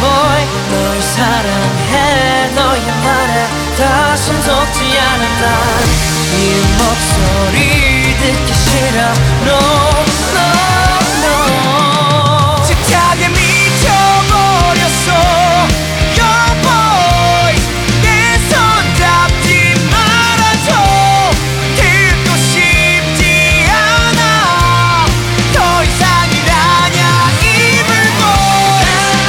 boy 널 사랑해 너의 말에 다신 속지 않았다 이 목소리 듣기 싫어 No no no 집착에 미쳐버렸어 Your boy 내 손 잡지 말아줘 듣고 싶지 않아 더 이상이라냐 Evil boy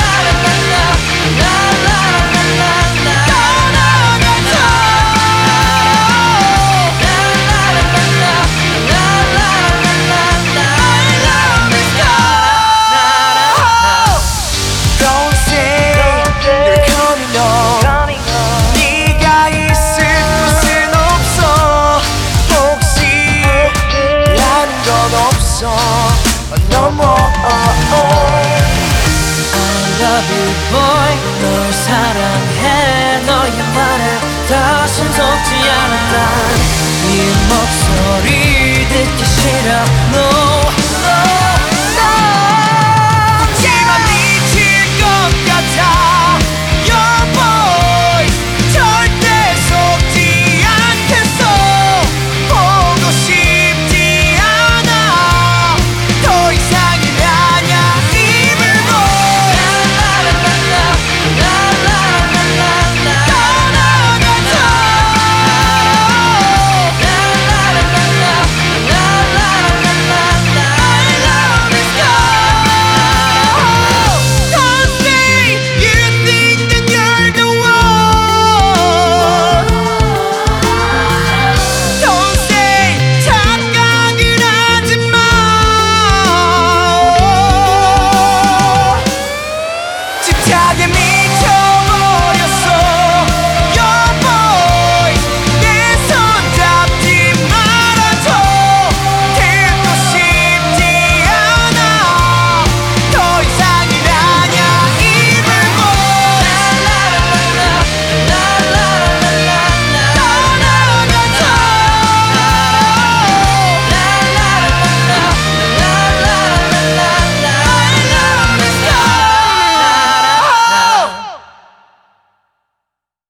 Don't say you're coming home 네가 있을 곳은 없어 혹시 라는 건 없어 No more I love you boy 널 사랑해 너의 말에 다신 속지 않았다 이 목소리 듣기 싫어 No